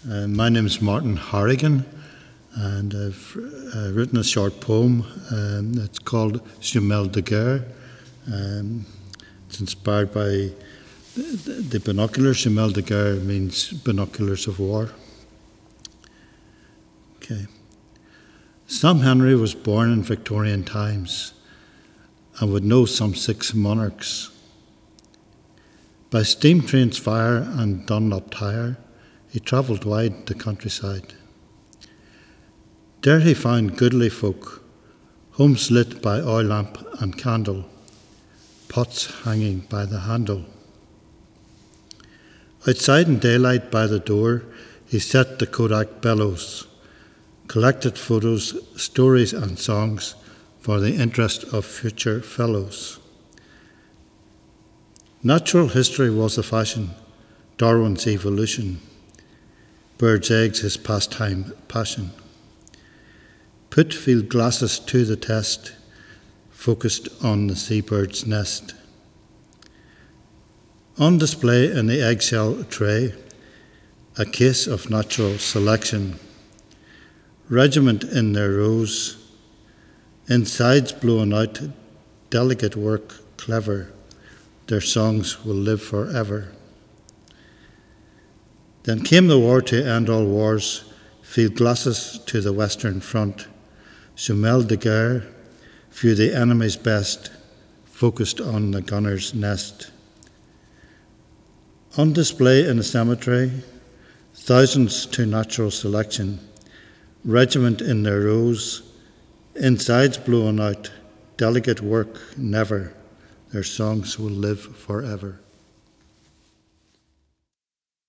My name is Martin Harrigan, and I've written a short poem. It's called Jumel de Guerre. It's inspired by the binoculars. Jumel de Guerre means binoculars of war. Okay. Sam Henry was born in Victorian times and would know some 6 monarchs. By steam train's fire and Dunlop tire, he travelled wide the countryside. There he found goodly folk, homes lit by oil lamp and candle, pots hanging by the handle. Outside in daylight by the door, he set the Kodak bellows, collected photos, stories and songs for the interest of future fellows. Natural history was the fashion, Darwin's evolution, birds' eggs his pastime passion. Put field glasses to the test, focused on the seabird's nest. On display in the eggshell tray, a case of natural selection. Regiment in their rows, insides blown out, delicate work, clever, their songs will live forever. Then came the war to end all wars, field glasses to the western front, Jumel de Guerre, few the enemy's best, focused on the gunner's nest. On display in a cemetery, thousands to natural selection, regiment in their rows, insides blown out, delicate work never, their songs will live forever.